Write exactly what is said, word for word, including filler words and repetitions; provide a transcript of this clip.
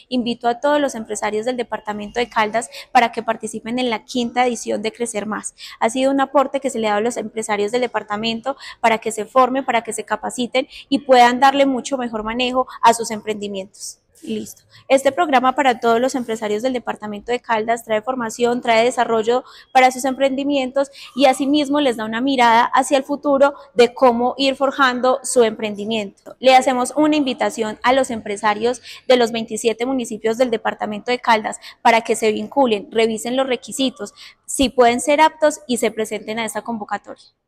invito a todos los empresarios del departamento de Caldas para que participen en la quinta edición de Crecer Más. Ha sido un aporte que se le da a los empresarios del departamento para que se formen, para que se capaciten y puedan darle mucho mejor manejo a sus emprendimientos. Listo. Este programa para todos los empresarios del departamento de Caldas trae formación, trae desarrollo para sus emprendimientos y asimismo les da una mirada hacia el futuro de cómo ir forjando su emprendimiento. Le hacemos una invitación a los empresarios de los veintisiete municipios del departamento de Caldas para que se vinculen, revisen los requisitos, si pueden ser aptos y se presenten a esta convocatoria.